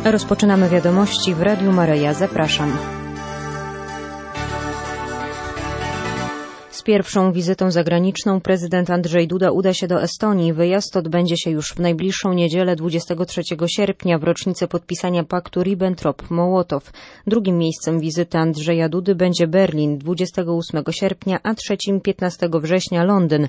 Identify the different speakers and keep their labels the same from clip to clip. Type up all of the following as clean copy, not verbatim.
Speaker 1: Rozpoczynamy wiadomości w Radiu Maryja. Zapraszam. Z pierwszą wizytą zagraniczną prezydent Andrzej Duda uda się do Estonii. Wyjazd odbędzie się już w najbliższą niedzielę 23 sierpnia w rocznicę podpisania paktu Ribbentrop-Mołotow. Drugim miejscem wizyty Andrzeja Dudy będzie Berlin 28 sierpnia, a trzecim 15 września Londyn.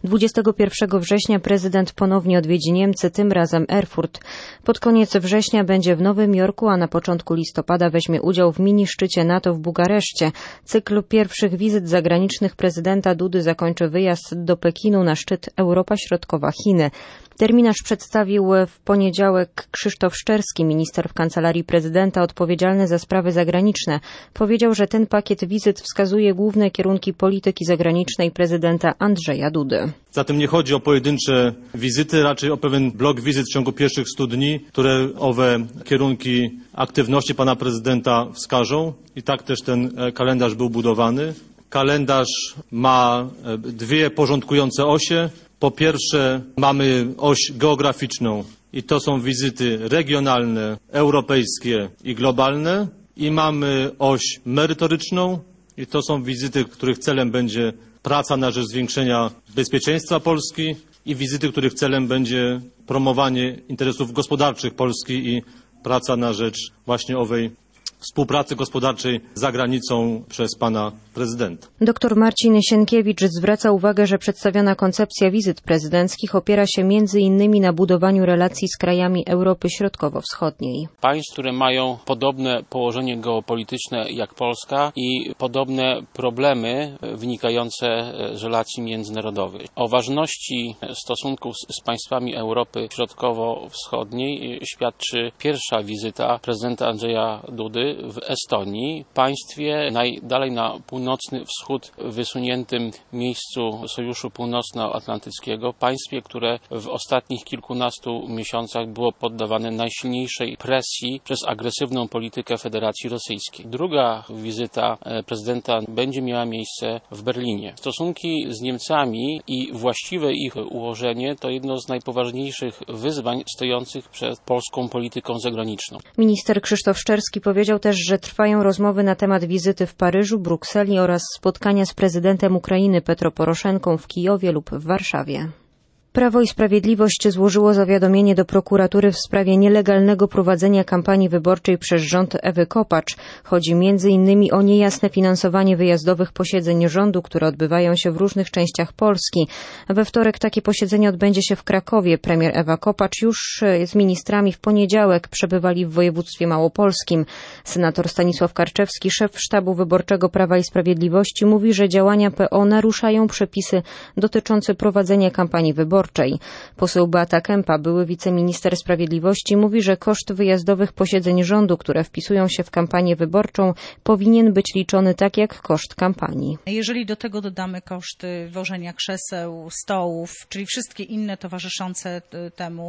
Speaker 1: 21 września prezydent ponownie odwiedzi Niemcy, tym razem Erfurt. Pod koniec września będzie w Nowym Jorku, a na początku listopada weźmie udział w mini-szczycie NATO w Bukareszcie. Cykl pierwszych wizyt zagranicznych prezydenta Dudy zakończy wyjazd do Pekinu na szczyt Europa Środkowa-Chiny. Terminarz przedstawił w poniedziałek Krzysztof Szczerski, minister w Kancelarii Prezydenta odpowiedzialny za sprawy zagraniczne. Powiedział, że ten pakiet wizyt wskazuje główne kierunki polityki zagranicznej prezydenta Andrzeja Dudy.
Speaker 2: Zatem nie chodzi o pojedyncze wizyty, raczej o pewien blok wizyt w ciągu pierwszych 100 dni, które owe kierunki aktywności pana prezydenta wskażą. I tak też ten kalendarz był budowany. Kalendarz ma dwie porządkujące osie. Po pierwsze mamy oś geograficzną i to są wizyty regionalne, europejskie i globalne. I mamy oś merytoryczną i to są wizyty, których celem będzie praca na rzecz zwiększenia bezpieczeństwa Polski i wizyty, których celem będzie promowanie interesów gospodarczych Polski i praca na rzecz właśnie owej współpracy gospodarczej za granicą przez pana prezydenta.
Speaker 1: Dr Marcin Sienkiewicz zwraca uwagę, że przedstawiona koncepcja wizyt prezydenckich opiera się między innymi na budowaniu relacji z krajami Europy Środkowo-Wschodniej.
Speaker 3: Państw, które mają podobne położenie geopolityczne jak Polska i podobne problemy wynikające z relacji międzynarodowych. O ważności stosunków z państwami Europy Środkowo-Wschodniej świadczy pierwsza wizyta prezydenta Andrzeja Dudy w Estonii, państwie najdalej na północny wschód wysuniętym miejscu Sojuszu Północnoatlantyckiego, państwie, które w ostatnich kilkunastu miesiącach było poddawane najsilniejszej presji przez agresywną politykę Federacji Rosyjskiej. Druga wizyta prezydenta będzie miała miejsce w Berlinie. Stosunki z Niemcami i właściwe ich ułożenie to jedno z najpoważniejszych wyzwań stojących przed polską polityką zagraniczną.
Speaker 1: Minister Krzysztof Szczerski powiedział też, że trwają rozmowy na temat wizyty w Paryżu, Brukseli oraz spotkania z prezydentem Ukrainy Petro Poroszenką w Kijowie lub w Warszawie. Prawo i Sprawiedliwość złożyło zawiadomienie do prokuratury w sprawie nielegalnego prowadzenia kampanii wyborczej przez rząd Ewy Kopacz. Chodzi m.in. o niejasne finansowanie wyjazdowych posiedzeń rządu, które odbywają się w różnych częściach Polski. We wtorek takie posiedzenie odbędzie się w Krakowie. Premier Ewa Kopacz już z ministrami w poniedziałek przebywali w województwie małopolskim. Senator Stanisław Karczewski, szef sztabu wyborczego Prawa i Sprawiedliwości, mówi, że działania PO naruszają przepisy dotyczące prowadzenia kampanii wyborczej. Poseł Beata Kempa, były wiceminister sprawiedliwości, mówi, że koszt wyjazdowych posiedzeń rządu, które wpisują się w kampanię wyborczą, powinien być liczony tak jak koszt kampanii.
Speaker 4: Jeżeli do tego dodamy koszty wożenia krzeseł, stołów, czyli wszystkie inne towarzyszące temu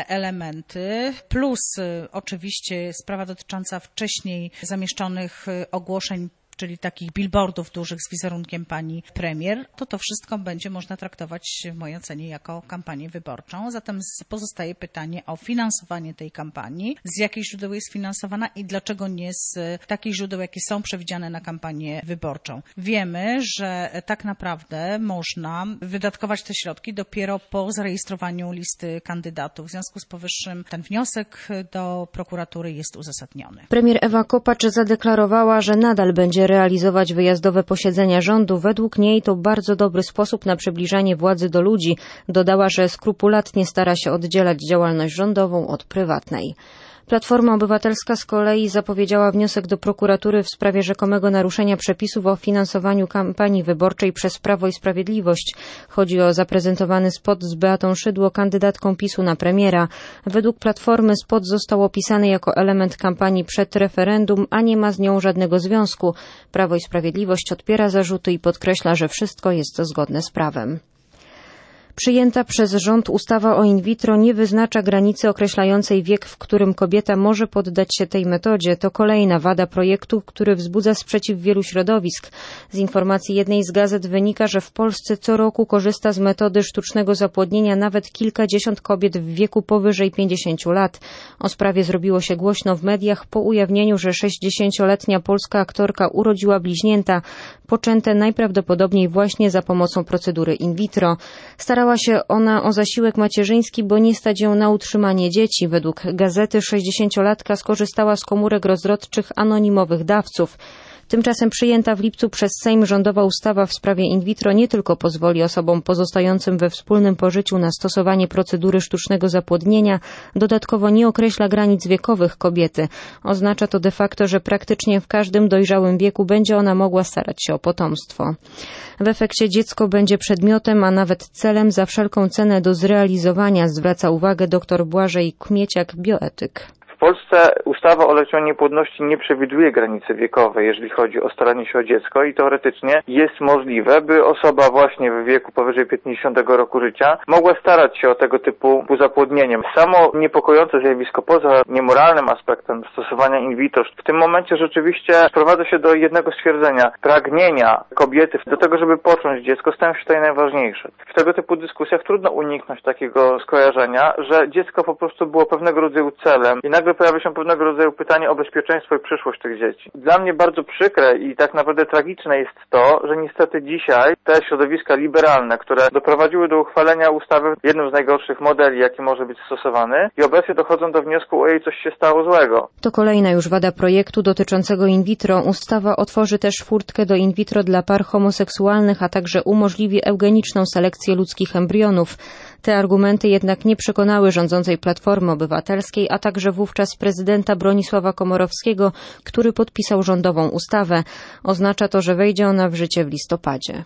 Speaker 4: elementy, plus oczywiście sprawa dotycząca wcześniej zamieszczonych ogłoszeń, czyli takich billboardów dużych z wizerunkiem pani premier, to wszystko będzie można traktować w mojej ocenie jako kampanię wyborczą. Zatem pozostaje pytanie o finansowanie tej kampanii. Z jakich źródeł jest finansowana i dlaczego nie z takich źródeł, jakie są przewidziane na kampanię wyborczą. Wiemy, że tak naprawdę można wydatkować te środki dopiero po zarejestrowaniu listy kandydatów. W związku z powyższym ten wniosek do prokuratury jest uzasadniony.
Speaker 1: Premier Ewa Kopacz zadeklarowała, że nadal będzie realizować wyjazdowe posiedzenia rządu. Według niej to bardzo dobry sposób na przybliżanie władzy do ludzi. Dodała, że skrupulatnie stara się oddzielać działalność rządową od prywatnej. Platforma Obywatelska z kolei zapowiedziała wniosek do prokuratury w sprawie rzekomego naruszenia przepisów o finansowaniu kampanii wyborczej przez Prawo i Sprawiedliwość. Chodzi o zaprezentowany spot z Beatą Szydło, kandydatką PiS-u na premiera. Według Platformy spot został opisany jako element kampanii przed referendum, a nie ma z nią żadnego związku. Prawo i Sprawiedliwość odpiera zarzuty i podkreśla, że wszystko jest zgodne z prawem. Przyjęta przez rząd ustawa o in vitro nie wyznacza granicy określającej wiek, w którym kobieta może poddać się tej metodzie. To kolejna wada projektu, który wzbudza sprzeciw wielu środowisk. Z informacji jednej z gazet wynika, że w Polsce co roku korzysta z metody sztucznego zapłodnienia nawet kilkadziesiąt kobiet w wieku powyżej 50 lat. O sprawie zrobiło się głośno w mediach po ujawnieniu, że 60-letnia polska aktorka urodziła bliźnięta, poczęte najprawdopodobniej właśnie za pomocą procedury in vitro. Starała się ona o zasiłek macierzyński, bo nie stać ją na utrzymanie dzieci. Według gazety 60-latka skorzystała z komórek rozrodczych anonimowych dawców. Tymczasem przyjęta w lipcu przez Sejm rządowa ustawa w sprawie in vitro nie tylko pozwoli osobom pozostającym we wspólnym pożyciu na stosowanie procedury sztucznego zapłodnienia, dodatkowo nie określa granic wiekowych kobiety. Oznacza to de facto, że praktycznie w każdym dojrzałym wieku będzie ona mogła starać się o potomstwo. W efekcie dziecko będzie przedmiotem, a nawet celem za wszelką cenę do zrealizowania, zwraca uwagę dr Błażej Kmieciak, bioetyk.
Speaker 5: W Polsce ustawa o leczeniu niepłodności nie przewiduje granicy wiekowej, jeżeli chodzi o staranie się o dziecko i teoretycznie jest możliwe, by osoba właśnie w wieku powyżej 50 roku życia mogła starać się o tego typu uzapłodnienie. Samo niepokojące zjawisko poza niemoralnym aspektem stosowania in vitro w tym momencie rzeczywiście sprowadza się do jednego stwierdzenia. Pragnienia kobiety do tego, żeby począć dziecko, stają się tutaj najważniejsze. W tego typu dyskusjach trudno uniknąć takiego skojarzenia, że dziecko po prostu było pewnego rodzaju celem i nagle pojawia się pewnego rodzaju pytanie o bezpieczeństwo i przyszłość tych dzieci. Dla mnie bardzo przykre i tak naprawdę tragiczne jest to, że niestety dzisiaj te środowiska liberalne, które doprowadziły do uchwalenia ustawy jednym z najgorszych modeli, jaki może być stosowany, i obecnie dochodzą do wniosku, ojej, coś się stało złego.
Speaker 1: To kolejna już wada projektu dotyczącego in vitro. Ustawa otworzy też furtkę do in vitro dla par homoseksualnych, a także umożliwi eugeniczną selekcję ludzkich embrionów. Te argumenty jednak nie przekonały rządzącej Platformy Obywatelskiej, a także wówczas prezydenta Bronisława Komorowskiego, który podpisał rządową ustawę. Oznacza to, że wejdzie ona w życie w listopadzie.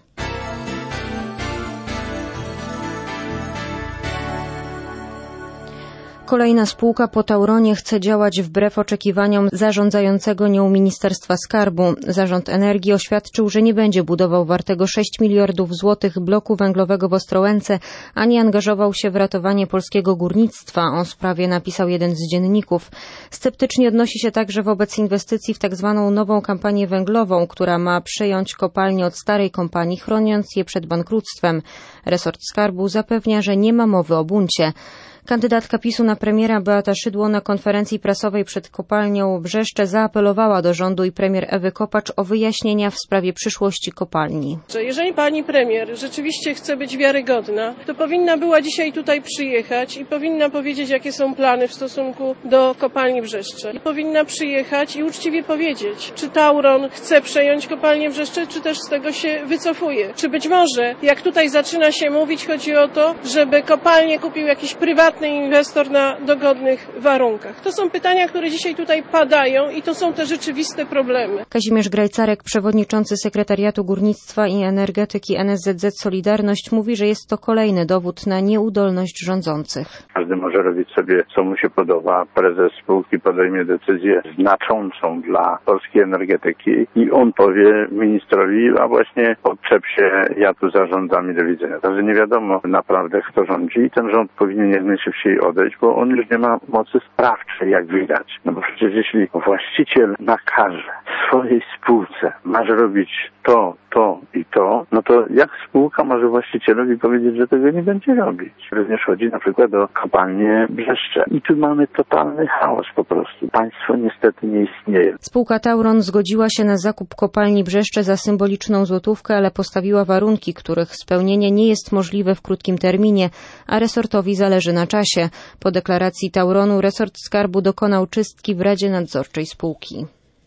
Speaker 1: Kolejna spółka po Tauronie chce działać wbrew oczekiwaniom zarządzającego nią Ministerstwa Skarbu. Zarząd Energii oświadczył, że nie będzie budował wartego 6 miliardów złotych bloku węglowego w Ostrołęce, ani angażował się w ratowanie polskiego górnictwa. O sprawie napisał jeden z dzienników. Sceptycznie odnosi się także wobec inwestycji w tak zwaną nową kampanię węglową, która ma przejąć kopalnie od starej kompanii, chroniąc je przed bankructwem. Resort Skarbu zapewnia, że nie ma mowy o buncie. Kandydatka PiS-u na premiera Beata Szydło na konferencji prasowej przed kopalnią Brzeszcze zaapelowała do rządu i premier Ewy Kopacz o wyjaśnienia w sprawie przyszłości kopalni.
Speaker 6: Jeżeli pani premier rzeczywiście chce być wiarygodna, to powinna była dzisiaj tutaj przyjechać i powinna powiedzieć, jakie są plany w stosunku do kopalni Brzeszcze. I powinna przyjechać i uczciwie powiedzieć, czy Tauron chce przejąć kopalnię Brzeszcze, czy też z tego się wycofuje. Czy być może, jak tutaj zaczyna się mówić, chodzi o to, żeby kopalnię kupił jakiś prywatny inwestor na dogodnych warunkach. To są pytania, które dzisiaj tutaj padają i to są te rzeczywiste problemy.
Speaker 1: Kazimierz Grajcarek, przewodniczący Sekretariatu Górnictwa i Energetyki NSZZ Solidarność, mówi, że jest to kolejny dowód na nieudolność rządzących.
Speaker 7: Każdy może robić sobie, co mu się podoba. Prezes spółki podejmie decyzję znaczącą dla polskiej energetyki i on powie ministrowi, a właśnie odczep się, ja tu zarządzam i do widzenia. Także nie wiadomo naprawdę, kto rządzi i ten rząd powinien jak najszybciej odejść, bo on już nie ma mocy sprawczej, jak widać. No bo przecież jeśli właściciel nakaże swojej spółce, masz robić to i to, no to jak spółka może właścicielowi powiedzieć, że tego nie będzie robić? Również chodzi na przykład o kopalnię Brzeszcze. I tu mamy totalny chaos po prostu. Państwo niestety nie istnieje.
Speaker 1: Spółka Tauron zgodziła się na zakup kopalni Brzeszcze za symboliczną złotówkę, ale postawiła warunki, których spełnienie nie jest możliwe w krótkim terminie, a resortowi zależy na czasie. Po deklaracji Tauronu resort Skarbu dokonał czystki w Radzie Nadzorczej spółki.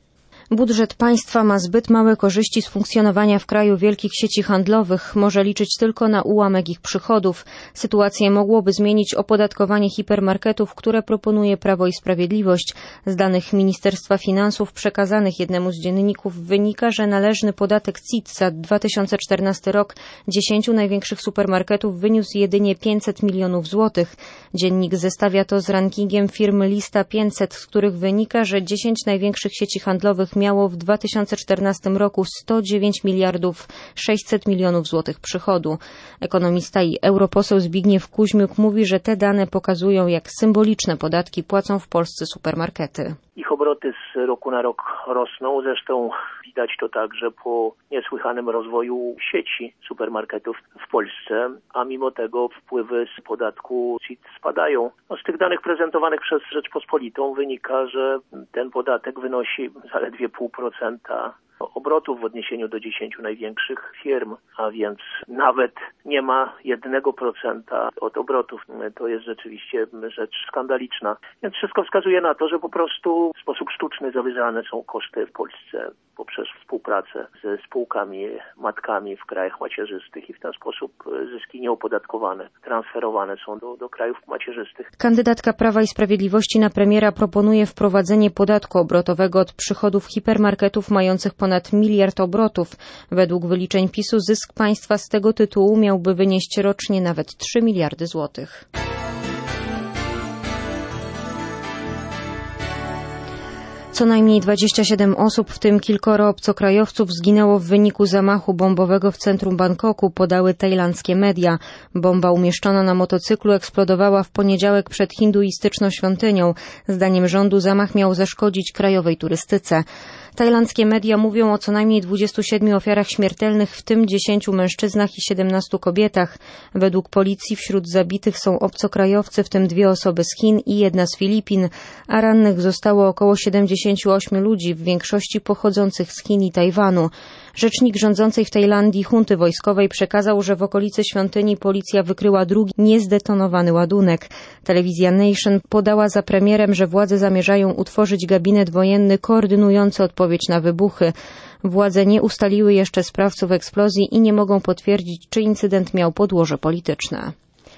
Speaker 1: Budżet państwa ma zbyt małe korzyści z funkcjonowania w kraju wielkich sieci handlowych. Może liczyć tylko na ułamek ich przychodów. Sytuację mogłoby zmienić opodatkowanie hipermarketów, które proponuje Prawo i Sprawiedliwość. Z danych Ministerstwa Finansów przekazanych jednemu z dzienników wynika, że należny podatek CIT za 2014 rok 10 największych supermarketów wyniósł jedynie 500 milionów złotych. Dziennik zestawia to z rankingiem firmy Lista 500, z których wynika, że 10 największych sieci handlowych miało w 2014 roku 109 miliardów 600 milionów złotych przychodu. Ekonomista i europoseł Zbigniew Kuźmiuk mówi, że te dane pokazują, jak symboliczne podatki płacą w Polsce supermarkety.
Speaker 8: Ich obroty z roku na rok rosną, zresztą widać to także po niesłychanym rozwoju sieci supermarketów w Polsce, a mimo tego wpływy z podatku CIT spadają. Z tych danych prezentowanych przez Rzeczpospolitą wynika, że ten podatek wynosi zaledwie 0,5% obrotów w odniesieniu do 10 największych firm, a więc nawet nie ma 1% od obrotów. To jest rzeczywiście rzecz skandaliczna. Więc wszystko wskazuje na to, że po prostu w sposób sztuczny zawyżane są koszty w Polsce poprzez współpracę ze spółkami matkami w krajach macierzystych i w ten sposób zyski nieopodatkowane transferowane są do krajów macierzystych.
Speaker 1: Kandydatka Prawa i Sprawiedliwości na premiera proponuje wprowadzenie podatku obrotowego od przychodów hipermarketów mających ponad 1 miliard obrotów. Według wyliczeń PiS-u zysk państwa z tego tytułu miałby wynieść rocznie nawet 3 miliardy złotych. Co najmniej 27 osób, w tym kilkoro obcokrajowców, zginęło w wyniku zamachu bombowego w centrum Bangkoku, podały tajlandzkie media. Bomba umieszczona na motocyklu eksplodowała w poniedziałek przed hinduistyczną świątynią. Zdaniem rządu zamach miał zaszkodzić krajowej turystyce. Tajlandzkie media mówią o co najmniej 27 ofiarach śmiertelnych, w tym 10 mężczyznach i 17 kobietach. Według policji wśród zabitych są obcokrajowcy, w tym 2 osoby z Chin i 1 z Filipin, a rannych zostało około 78 ludzi, w większości pochodzących z Chin i Tajwanu. Rzecznik rządzącej w Tajlandii junty wojskowej przekazał, że w okolicy świątyni policja wykryła drugi niezdetonowany ładunek. Telewizja Nation podała za premierem, że władze zamierzają utworzyć gabinet wojenny koordynujący odpowiedź na wybuchy. Władze nie ustaliły jeszcze sprawców eksplozji i nie mogą potwierdzić, czy incydent miał podłoże polityczne.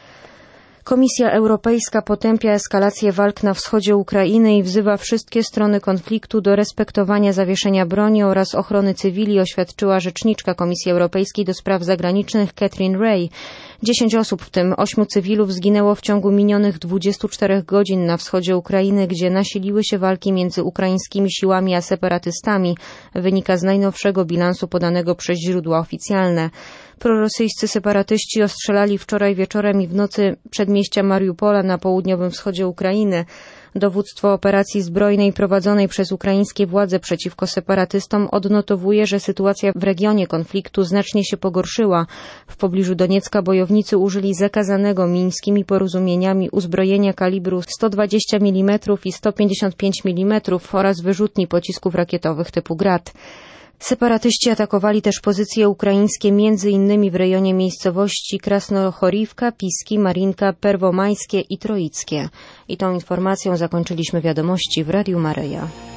Speaker 1: Komisja Europejska potępia eskalację walk na wschodzie Ukrainy i wzywa wszystkie strony konfliktu do respektowania zawieszenia broni oraz ochrony cywili, oświadczyła rzeczniczka Komisji Europejskiej do spraw zagranicznych Catherine Ray. 10 osób, w tym 8 cywilów, zginęło w ciągu minionych 24 godzin na wschodzie Ukrainy, gdzie nasiliły się walki między ukraińskimi siłami a separatystami, wynika z najnowszego bilansu podanego przez źródła oficjalne. Prorosyjscy separatyści ostrzelali wczoraj wieczorem i w nocy przedmieścia Mariupola na południowym wschodzie Ukrainy. Dowództwo operacji zbrojnej prowadzonej przez ukraińskie władze przeciwko separatystom odnotowuje, że sytuacja w regionie konfliktu znacznie się pogorszyła. W pobliżu Doniecka bojownicy użyli zakazanego mińskimi porozumieniami uzbrojenia kalibru 120 mm i 155 mm oraz wyrzutni pocisków rakietowych typu Grad. Separatyści atakowali też pozycje ukraińskie m.in. w rejonie miejscowości Krasnochorivka, Piski, Marinka, Perwomajskie i Troickie. I tą informacją zakończyliśmy wiadomości w Radiu Maryja.